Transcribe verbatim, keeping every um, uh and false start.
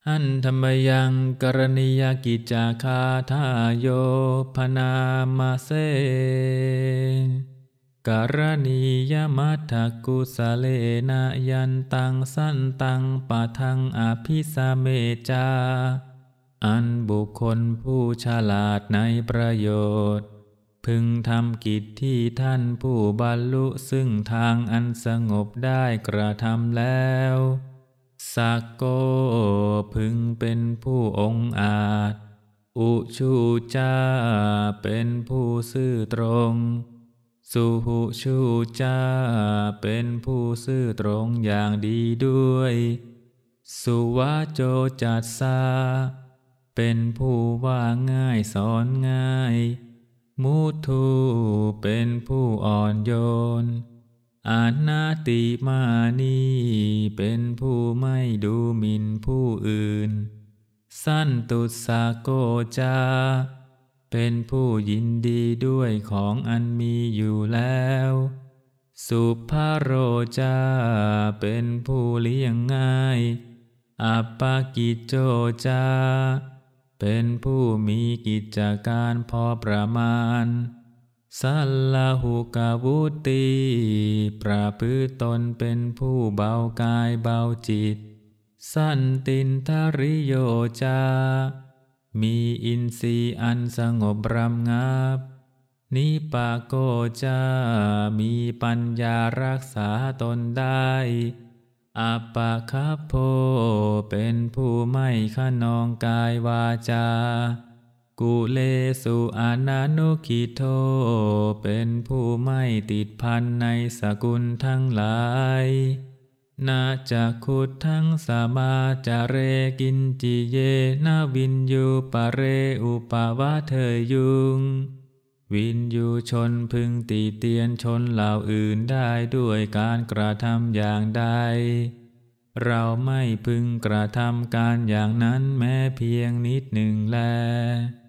หันธรรมยังกรณียกิจจาคาทาโยพนามาเสกรณียมัตถกุสะเลนะยันตังสันตังปะทังอภิสาเมจาอันบุคคลผู้ฉลาดในประโยชน์พึงทำกิจที่ท่านผู้บรรลุซึ่งทางอันสงบได้กระทำแล้วสักโกพึงเป็นผู้องอาจอุชูจาเป็นผู้ซื่อตรงสุหุชูจาเป็นผู้ซื่อตรงอย่างดีด้วยสุวาโจจัสสาเป็นผู้ว่าง่ายสอนง่ายมุทุเป็นผู้อ่อนโยนอานาติมานีเป็นผู้ไม่ดูหมิ่นผู้อื่นสันตุสาโกจาเป็นผู้ยินดีด้วยของอันมีอยู่แล้วสุภโรจาเป็นผู้เลี้ยงง่ายอัปปกิจโจจาเป็นผู้มีกิจการพอประมาณสัลลหุกวุติประพฤติตนเป็นผู้เบากายเบาจิตสันตินทริโยจามีอินทรีย์อันสงบรำงับนิปาโกจามีปัญญารักษาตนได้อัปปคัพโพเป็นผู้ไม่ขนองกายวาจากุเลสุอนานุขิโตเป็นผู้ไม่ติดพันในสกุลทั้งหลายนาจักขุดทั้งสมาจาเรกินจิเยนาวินยูปะเรอุปาวะเทยุงวินยูชนพึงตีเตียนชนเหล่าอื่นได้ด้วยการกระทำอย่างใดเราไม่พึงกระทำการอย่างนั้นแม้เพียงนิดหนึ่งแล